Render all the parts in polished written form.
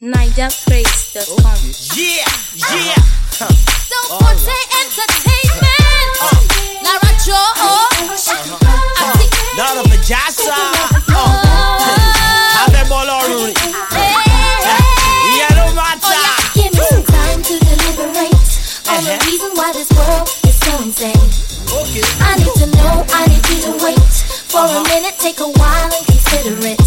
NigerPraise.com. Yeah. Don't Forte Entertainment. Lara Joe. Not a Vajasa. Have a ball or yeah, no matter. Give me some time to deliberate on the reason why this world is so insane. Okay. I need to know, I need you to wait for a minute, take a while and consider it.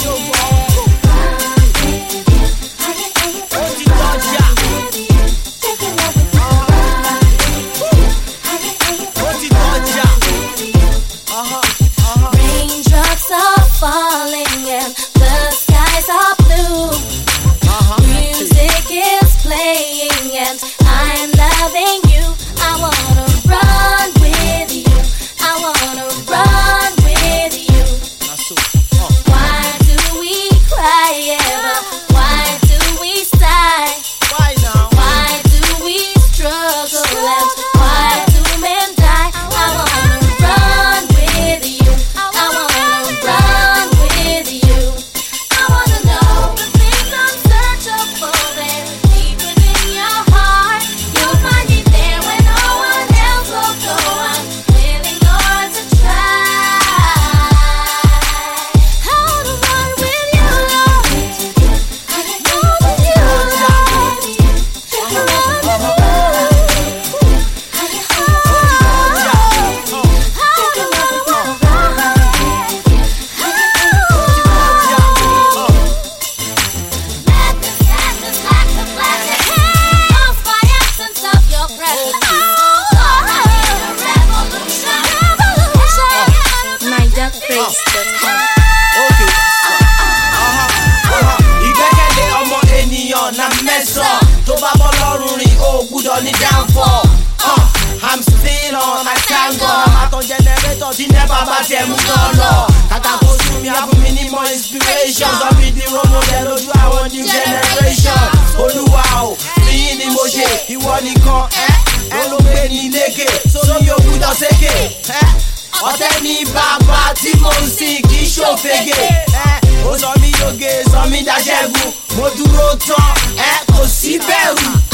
Raindrops are falling and the skies are blue. Music is playing and I'm loving you. I wanna run with you. I wanna run with you. Why do we cry ever? Why do we sigh? Why now? Why do we struggle and why do men die? I wanna run with you. I wanna run with you. I wanna know the things unsearchable there deep within your heart. You'll find it there when no one else will go. I'm willing, Lord, to try. I wanna run with you, Lord. I know with you, Lord. Run with you. NigerPraise.com. Okay. Ìgbẹ́kẹ̀lé ọmọ ènìyàn na mẹ́sàn-án tó bá bọ́ lọ́rùn rìn ó gbúdọ̀ ní downfall. I'm still on my thank God. Àmàtàn generator tí never bá tiẹ̀ mú náà lọ. Kàkà kó sún mi, á fún mi ní more inspiration. Sọ mi di role model lójú àwọn new generation. Olúwa o, ìyìn ni mo ṣe, ìwọ nìkan ẹ ló gbé ní lékè. Sómi yóò gbúdọ̀ sékè. Ọ̀tẹ̀ ní bàbá tí mo ń sìn kì í ṣòfegè. Ó sọ mí yóge, sọ mí dáṣẹ́gun. Mo dúró tán, kò sí bẹ̀rù.